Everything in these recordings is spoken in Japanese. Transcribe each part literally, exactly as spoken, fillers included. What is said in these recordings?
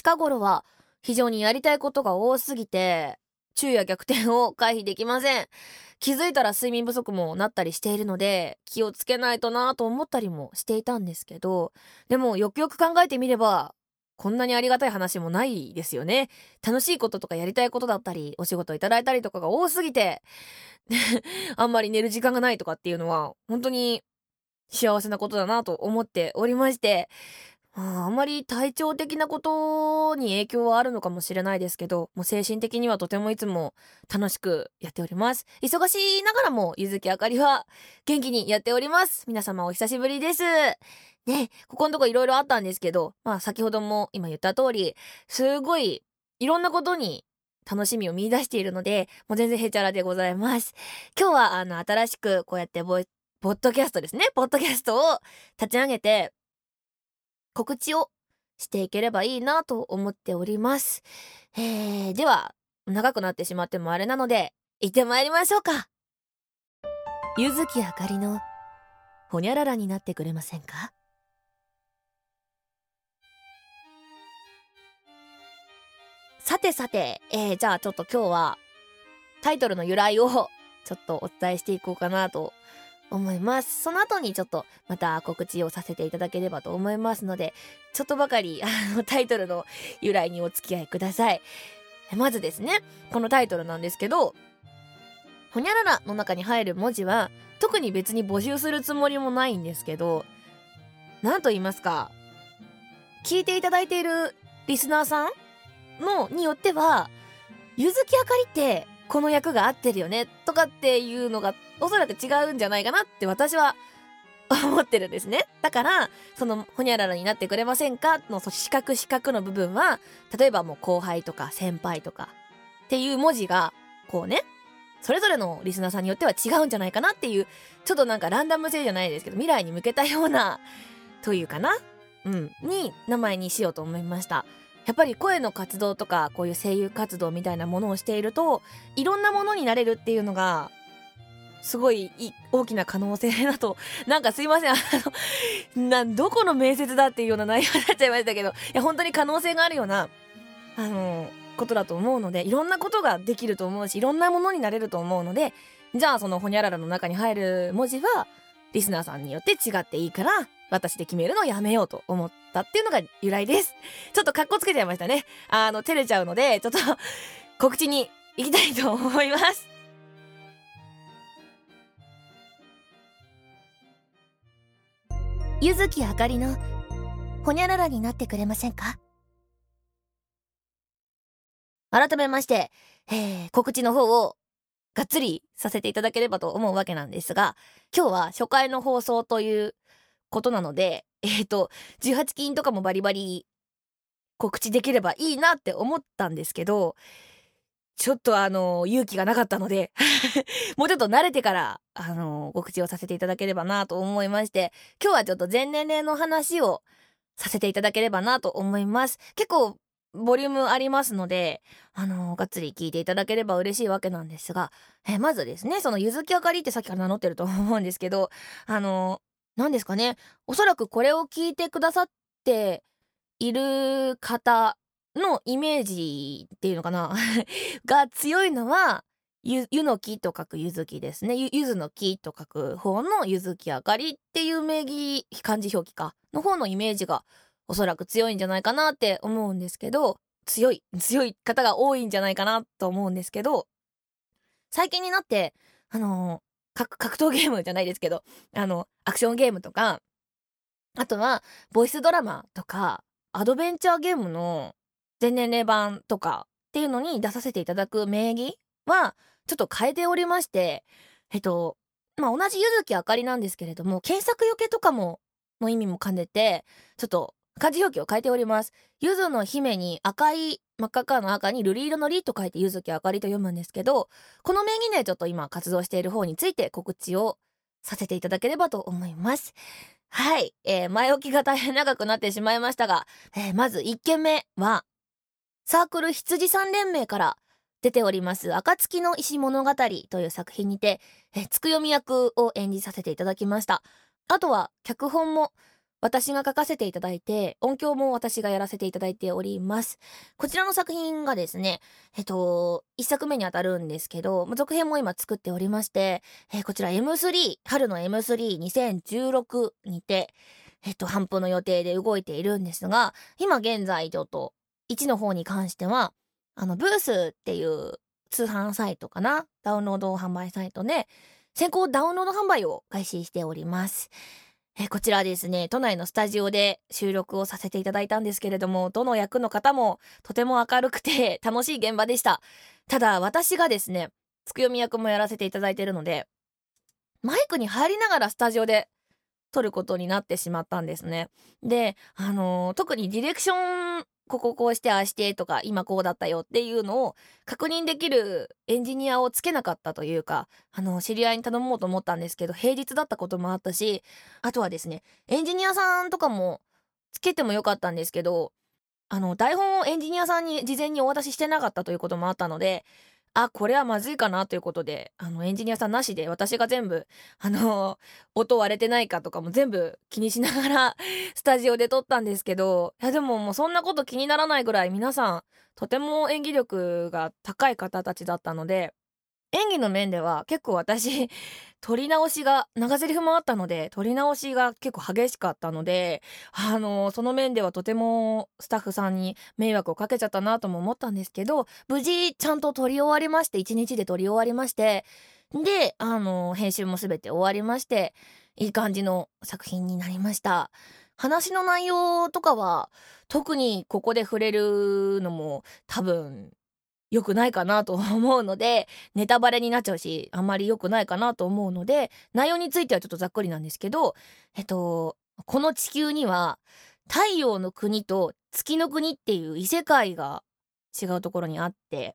近頃は非常にやりたいことが多すぎて、昼夜逆転を回避できません。気づいたら睡眠不足もなったりしているので、気をつけないとなと思ったりもしていたんですけど、でもよくよく考えてみれば、こんなにありがたい話もないですよね。楽しいこととかやりたいことだったり、お仕事いただいたりとかが多すぎて、あんまり寝る時間がないとかっていうのは、本当に幸せなことだなと思っておりまして、あーあんまり体調的なことに影響はあるのかもしれないですけど、もう精神的にはとてもいつも楽しくやっております。忙しいながらも、ゆずきあかりは元気にやっております。皆様お久しぶりです。ね、ここのとこいろいろあったんですけど、まあ先ほども今言った通り、すごいいろんなことに楽しみを見出しているので、もう全然ヘチャラでございます。今日はあの新しくこうやってボイポッドキャストですね。ポッドキャストを立ち上げて、告知をしていければいいなと思っております。えー、では、長くなってしまってもあれなので、行ってまいりましょうか。ゆずきあかりの、ほにゃららになってくれませんか？さてさて、えー、じゃあちょっと今日は、タイトルの由来を、ちょっとお伝えしていこうかなと思います。その後にちょっとまた告知をさせていただければと思いますので、ちょっとばかりあのタイトルの由来にお付き合いください。まずですね、このタイトルなんですけど、ほにゃららの中に入る文字は特に別に募集するつもりもないんですけど、なんと言いますか、聞いていただいているリスナーさんのによっては、ゆずきあかりってこの役が合ってるよねとかっていうのがおそらく違うんじゃないかなって私は思ってるんですね。だからそのほにゃららになってくれませんかの四角四角の部分は、例えばもう後輩とか先輩とかっていう文字がこうね、それぞれのリスナーさんによっては違うんじゃないかなっていう、ちょっとなんかランダム性じゃないですけど、未来に向けたようなというかな、うんに名前にしようと思いました。やっぱり声の活動とかこういう声優活動みたいなものをしていると、いろんなものになれるっていうのがすごい大きな可能性だと、なんかすいません、あのなどこの面接だっていうような内容になっちゃいましたけど、いや本当に可能性があるようなあのことだと思うので、いろんなことができると思うし、いろんなものになれると思うので、じゃあそのほにゃららの中に入る文字はリスナーさんによって違っていいから、私で決めるのをやめようと思ったっていうのが由来です。ちょっとカッコつけちゃいましたね。あの照れちゃうので、ちょっと告知に行きたいと思います。ゆずきあかりのほにゃららになってくれませんか？改めまして、えー、告知の方をがっつりさせていただければと思うわけなんですが、今日は初回の放送ということなので、えっとじゅうはちきんとかもバリバリ告知できればいいなって思ったんですけど、ちょっとあの勇気がなかったのでもうちょっと慣れてからあの告知をさせていただければなと思いまして、今日はちょっと全年齢の話をさせていただければなと思います。結構ボリュームありますので、あのがっつり聞いていただければ嬉しいわけなんですが、えまずですね、そのゆずきあかりってさっきから名乗ってると思うんですけど、あの何ですかね、おそらくこれを聞いてくださっている方のイメージっていうのかなが強いのは、ゆ、ゆの木と書くゆずきですね。ゆ、ゆずの木と書く方のゆずきあかりっていう名義、漢字表記かの方のイメージがおそらく強いんじゃないかなって思うんですけど、強い、強い方が多いんじゃないかなと思うんですけど、最近になって、あの格、格闘ゲームじゃないですけど、あの、アクションゲームとか、あとは、ボイスドラマとか、アドベンチャーゲームの全年齢版とかっていうのに出させていただく名義は、ちょっと変えておりまして、えっと、まあ、同じゆずきあかりなんですけれども、検索よけとかも、の意味も兼ねて、ちょっと漢字表記を変えております。ゆずの姫に赤い、真っ赤っかの赤に瑠璃色のりと書いてゆずきあかりと読むんですけど、この名義でちょっと今活動している方について告知をさせていただければと思います。はい、えー、前置きが大変長くなってしまいましたが、えー、まずいっけんめは、サークル羊さん連盟から出ております暁の石物語という作品にて、えー、つくよみ役を演じさせていただきました。あとは脚本も私が書かせていただいて、音響も私がやらせていただいております。こちらの作品がですね、えっと、一作目にあたるんですけど、続編も今作っておりまして、えーこちら エムスリー、春の エムスリーにせんじゅうろく にて、えっと、頒布の予定で動いているんですが、今現在ちょっと、いちの方に関しては、あの、ブースっていう通販サイトかな、ダウンロード販売サイトで、先行ダウンロード販売を開始しております。えこちらですね、都内のスタジオで収録をさせていただいたんですけれども、どの役の方もとても明るくて楽しい現場でした。ただ私がですね、つくよみ役もやらせていただいているので、マイクに入りながらスタジオで撮ることになってしまったんですね。で、あのー特にディレクション、こここうしてああしてとか、今こうだったよっていうのを確認できるエンジニアをつけなかったというか、あの、知り合いに頼もうと思ったんですけど、平日だったこともあったし、あとはですね、エンジニアさんとかもつけてもよかったんですけど、あの、台本をエンジニアさんに事前にお渡ししてなかったということもあったので、あ、これはまずいかなということで、あの、エンジニアさんなしで私が全部、あの、音割れてないかとかも全部気にしながらスタジオで撮ったんですけど、いやでももうそんなこと気にならないぐらい皆さん、とても演技力が高い方たちだったので、演技の面では結構私撮り直しが長台詞もあったので撮り直しが結構激しかったので、あのその面ではとてもスタッフさんに迷惑をかけちゃったなとも思ったんですけど、無事ちゃんと撮り終わりまして、いちにちで撮り終わりまして、であの編集も全て終わりまして、いい感じの作品になりました。話の内容とかは特にここで触れるのも多分良くないかなと思うので、ネタバレになっちゃうし、あんまり良くないかなと思うので、内容についてはちょっとざっくりなんですけど、えっと、この地球には、太陽の国と月の国っていう異世界が違うところにあって、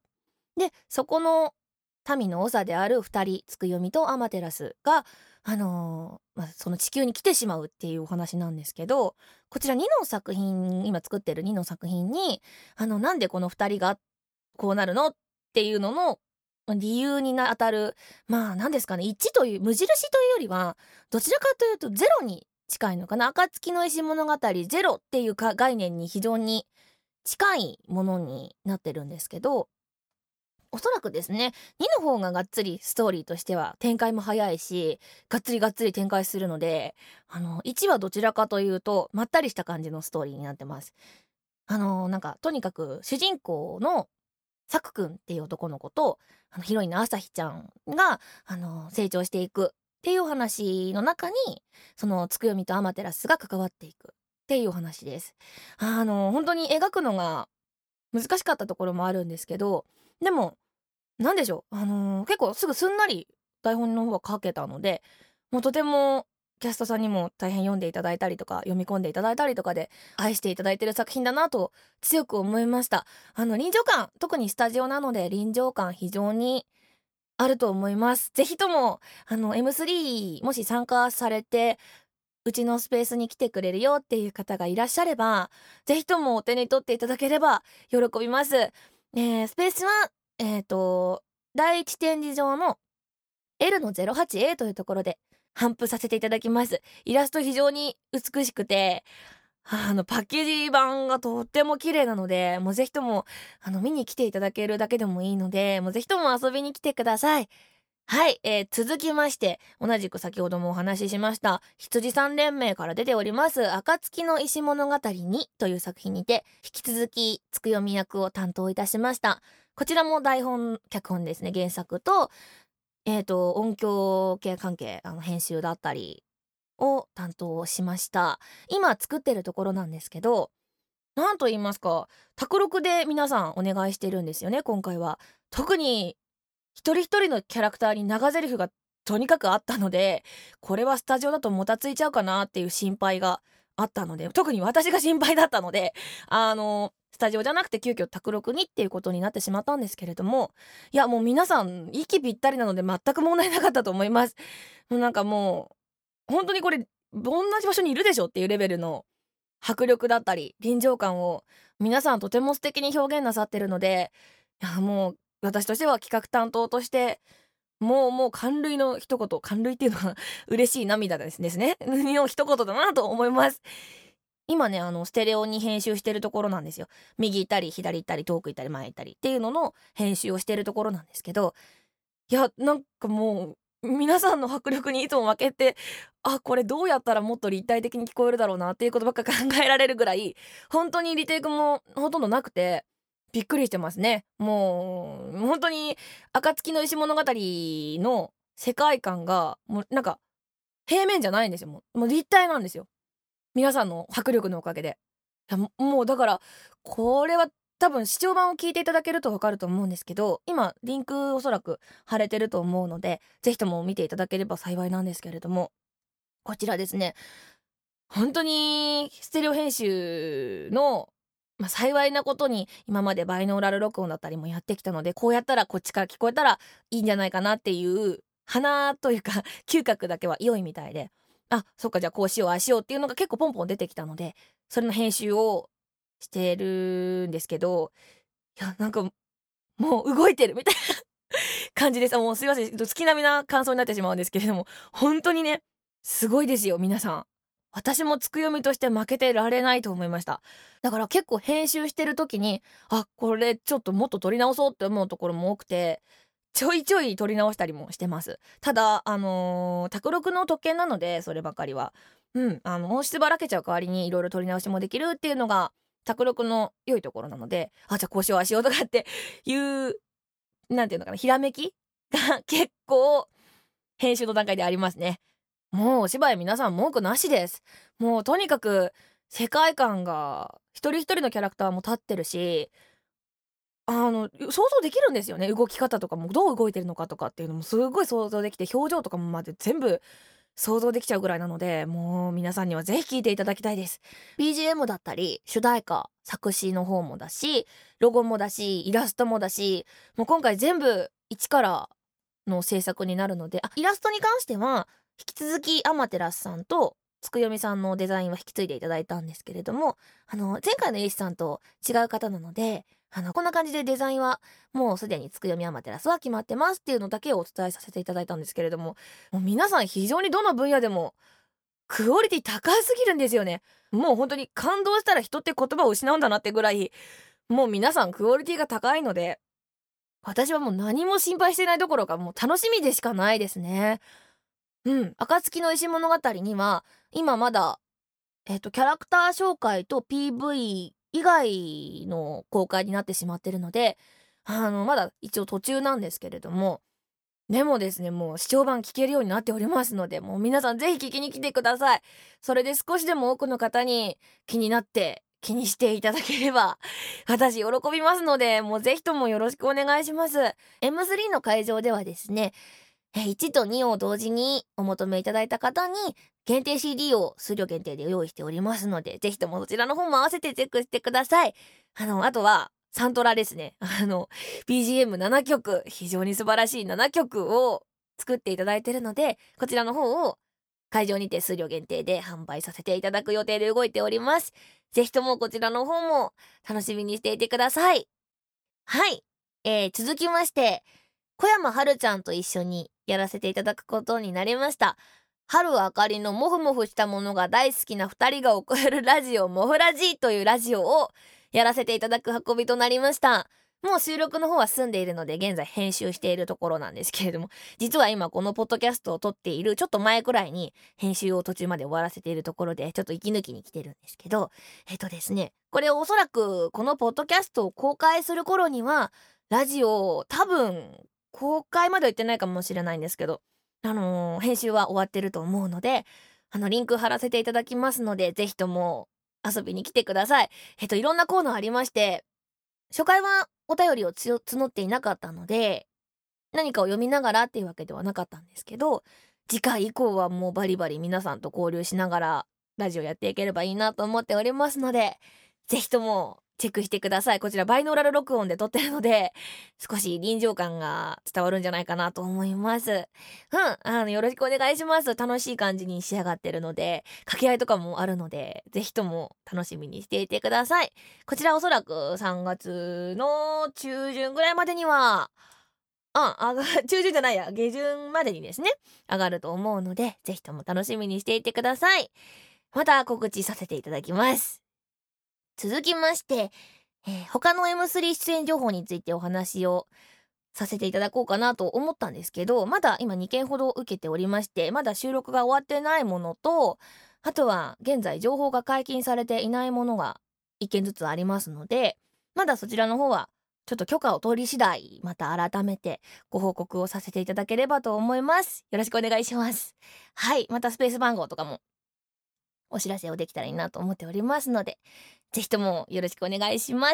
で、そこの民の長である二人、つくよみとアマテラスが、あのーまあ、その地球に来てしまうっていうお話なんですけど、こちらにの作品、今作ってるにの作品に、あの、なんでこの二人がこうなるのっていうのの理由に当たる、まあ何ですかね、いちという無印というよりはどちらかというとゼロに近いのかな。暁の石物語ゼロっていうか概念に非常に近いものになってるんですけど、おそらくですね、にの方ががっつりストーリーとしては展開も早いし、がっつりがっつり展開するので、あのいちはどちらかというとまったりした感じのストーリーになってます。あのなんかとにかく主人公のサクくんっていう男の子と、あのヒロインの朝日ちゃんが、あの成長していくっていうお話の中に、そのつくよみとアマテラスが関わっていくっていうお話です。あの本当に描くのが難しかったところもあるんですけど、でもなんでしょう、あの結構すぐすんなり台本の方は書けたので、もうとてもキャストさんにも大変読んでいただいたりとか読み込んでいただいたりとかで愛していただいてる作品だなと強く思いました。あの臨場感、特にスタジオなので臨場感非常にあると思います。ぜひともあの エムスリー もし参加されてうちのスペースに来てくれるよっていう方がいらっしゃれば、ぜひともお手に取っていただければ喜びます。えー、スペースはえっ、と第一展示場の エル の ゼロはちエー というところで頒布させていただきます。イラスト非常に美しくて、あのパッケージ版がとっても綺麗なので、もうぜひともあの見に来ていただけるだけでもいいので、もうぜひとも遊びに来てください。はい、えー、続きまして同じく先ほどもお話ししました羊さん連盟から出ております暁の石物語にという作品にて、引き続きつくよみ役を担当いたしました。こちらも台本脚本ですね、原作とえーと音響系関係、あの編集だったりを担当しました。今作ってるところなんですけど、なんと言いますか、卓録で皆さんお願いしてるんですよね。今回は特に一人一人のキャラクターに長台詞がとにかくあったので、これはスタジオだともたついちゃうかなっていう心配があったので、特に私が心配だったので、あのスタジオじゃなくて急遽卓録にっていうことになってしまったんですけれども、いやもう皆さん息ぴったりなので全く問題なかったと思います。もうなんかもう本当にこれ同じ場所にいるでしょっていうレベルの迫力だったり臨場感を皆さんとても素敵に表現なさってるので、いやもう私としては企画担当としてもうもう感涙の一言、感涙っていうのは嬉しい涙ですですねの一言だなと思います。今ね、あのステレオに編集してるところなんですよ。右行ったり左行ったり遠く行ったり前行ったりっていうのの編集をしてるところなんですけど、いやなんかもう皆さんの迫力にいつも負けて、あ、これどうやったらもっと立体的に聞こえるだろうなっていうことばっか考えられるぐらい本当にリテイクもほとんどなくてびっくりしてますね。もう本当に暁の石物語の世界観がもうなんか平面じゃないんですよ。もうもう立体なんですよ、皆さんの迫力のおかげで。いやももうだからこれは多分視聴版を聞いていただけるとわかると思うんですけど、今リンクおそらく貼れてると思うのでぜひとも見ていただければ幸いなんですけれども、こちらですね、本当にステレオ編集の、まあ、幸いなことに今までバイノーラル録音だったりもやってきたので、こうやったらこっちから聞こえたらいいんじゃないかなっていう鼻というか嗅覚だけは良いみたいで、あ、そっか、じゃあこうしようああしようっていうのが結構ポンポン出てきたので、それの編集をしてるんですけど、いやなんかもう動いてるみたいな感じです。もうすいません、月並みな感想になってしまうんですけれども、本当にねすごいですよ皆さん。私もつくよみとして負けてられないと思いました。だから結構編集してる時に、あ、これちょっともっと撮り直そうって思うところも多くて、ちょいちょい撮り直したりもしてます。ただあのー、卓録の特権なのでそればかりは、うんあの音質ばらけちゃう代わりにいろいろ撮り直しもできるっていうのが卓録の良いところなので、あ、じゃあこうしようああしようとかっていうなんていうのかな、ひらめきが結構編集の段階でありますね。もうお芝居皆さん文句なしです。もうとにかく世界観が一人一人のキャラクターも立ってるし、あの想像できるんですよね。動き方とかもどう動いてるのかとかっていうのもすごい想像できて、表情とかもまで全部想像できちゃうぐらいなので、もう皆さんにはぜひ聴いていただきたいです。 ビージーエム だったり主題歌作詞の方もだし、ロゴもだしイラストもだし、もう今回全部一からの制作になるので、あ、イラストに関しては引き続きアマテラスさんとつくよみさんのデザインは引き継いでいただいたんですけれども、あの前回のエイシさんと違う方なので、あのこんな感じでデザインはもうすでにつくよみアマテラスは決まってますっていうのだけをお伝えさせていただいたんですけれども、もう皆さん非常にどの分野でもクオリティ高すぎるんですよね。もう本当に感動したら人って言葉を失うんだなってぐらい、もう皆さんクオリティが高いので、私はもう何も心配してないどころかもう楽しみでしかないですね。うん。暁の石物語には今まだえっとキャラクター紹介と ピーブイ 以外の公開になってしまってるので、あのまだ一応途中なんですけれども、でもですね、もう視聴版聞けるようになっておりますので、もう皆さんぜひ聞きに来てください。それで少しでも多くの方に気になって気にしていただければ私喜びますので、もうぜひともよろしくお願いします。 エムスリー の会場ではですね、えいちとにを同時にお求めいただいた方に限定 シーディー を数量限定で用意しておりますので、ぜひともそちらの方も合わせてチェックしてください。あのあとはサントラですね。あの ビージーエムなな 曲、非常に素晴らしいななきょくを作っていただいているので、こちらの方を会場にて数量限定で販売させていただく予定で動いております。ぜひともこちらの方も楽しみにしていてください。はい、えー、続きまして小山春ちゃんと一緒にやらせていただくことになりました。春あかりのモフモフしたものが大好きなふたりが送るラジオモフラジというラジオをやらせていただく運びとなりました。もう収録の方は済んでいるので現在編集しているところなんですけれども、実は今このポッドキャストを撮っているちょっと前くらいに編集を途中まで終わらせているところで、ちょっと息抜きに来てるんですけど、えっとですねこれおそらくこのポッドキャストを公開する頃にはラジオ多分公開までは言ってないかもしれないんですけど、あのー編集は終わってると思うので、あのリンク貼らせていただきますのでぜひとも遊びに来てください。えっといろんなコーナーありまして、初回はお便りをつよ募っていなかったので何かを読みながらっていうわけではなかったんですけど、次回以降はもうバリバリ皆さんと交流しながらラジオやっていければいいなと思っておりますので、ぜひともチェックしてください。こちらバイノーラル録音で撮ってるので少し臨場感が伝わるんじゃないかなと思います。うん、あのよろしくお願いします。楽しい感じに仕上がってるので、掛け合いとかもあるのでぜひとも楽しみにしていてください。こちらおそらくさんがつの中旬ぐらいまでにはあ、あが、中旬じゃないや、下旬までにですね、上がると思うので、ぜひとも楽しみにしていてください。また告知させていただきます。続きまして、えー、他の エムスリー 出演情報についてお話をさせていただこうかなと思ったんですけど、まだ今にけんほど受けておりまして、まだ収録が終わってないものと、あとは現在情報が解禁されていないものがいっけんずつありますので、まだそちらの方はちょっと許可を取り次第、また改めてご報告をさせていただければと思います。よろしくお願いします。はい、またスペース番号とかもお知らせをできたらいいなと思っておりますので、ぜひともよろしくお願いします。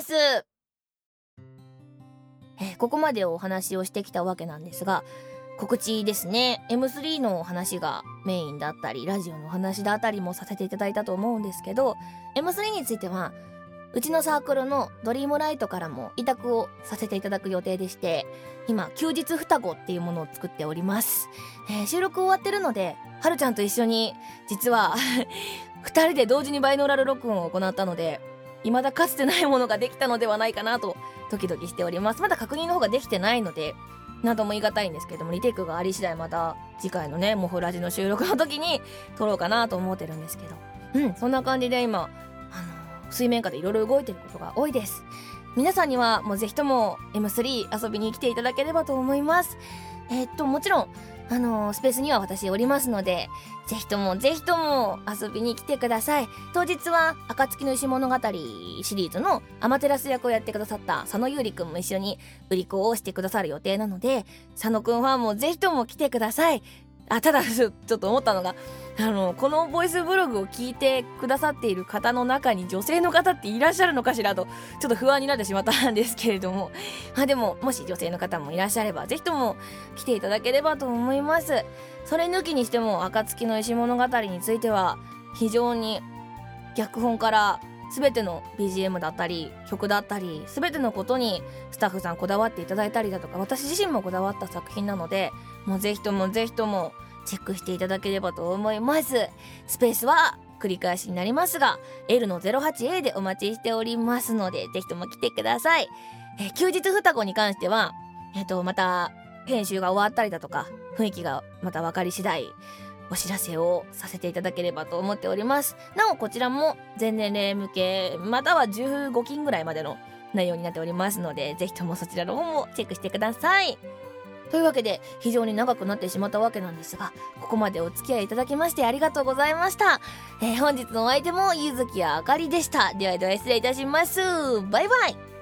えー、ここまでお話をしてきたわけなんですが、告知ですね。 エムスリー の話がメインだったり、ラジオの話だったりもさせていただいたと思うんですけど、 エムスリー についてはうちのサークルのドリームライトからも委託をさせていただく予定でして、今休日双子っていうものを作っております。えー、収録終わってるので、はるちゃんと一緒に実はふたりで同時にバイノーラル録音を行ったので、未だかつてないものができたのではないかなとドキドキしております。まだ確認の方ができてないので何とも言い難いんですけども、リテイクがあり次第また次回のねモフラジの収録の時に撮ろうかなと思ってるんですけど、うんそんな感じで今、あのー、水面下でいろいろ動いてることが多いです。皆さんにはもうぜひとも エムスリー 遊びに来ていただければと思います。えー、っともちろんあのー、スペースには私おりますので、ぜひともぜひとも遊びに来てください。当日は暁の石物語シリーズのアマテラス役をやってくださった佐野優里くんも一緒に売り子をしてくださる予定なので、佐野くんファンもぜひとも来てください。あ、ただちょっと思ったのが、あのこのボイスブログを聞いてくださっている方の中に女性の方っていらっしゃるのかしらとちょっと不安になってしまったんですけれども、まあでももし女性の方もいらっしゃればぜひとも来ていただければと思います。それ抜きにしても暁の石物語については非常に脚本から全ての ビージーエム だったり曲だったり全てのことにスタッフさんこだわっていただいたりだとか、私自身もこだわった作品なので、もうぜひともぜひともチェックしていただければと思います。スペースは繰り返しになりますが エル の ゼロはちエー でお待ちしておりますので、ぜひとも来てください。えー、休日双子に関してはえっとまた編集が終わったりだとか雰囲気がまた分かり次第お知らせをさせていただければと思っております。なおこちらも全年齢向けまたはじゅうごきんぐらいまでの内容になっておりますので、ぜひともそちらの方もチェックしてください。というわけで非常に長くなってしまったわけなんですが、ここまでお付き合いいただきましてありがとうございました。えー、本日のお相手もゆずきやあかりでした。ではでは失礼いたします。バイバイ。